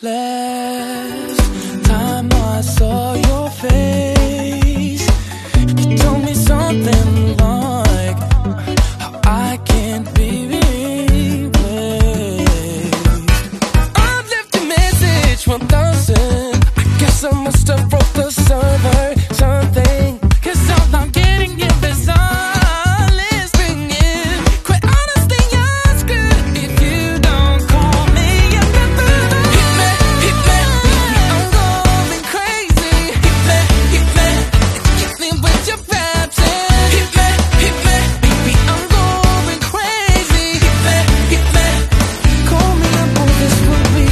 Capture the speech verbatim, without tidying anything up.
Last time I saw your face, you told me something like how I can't be replaced. I've left a message one thousand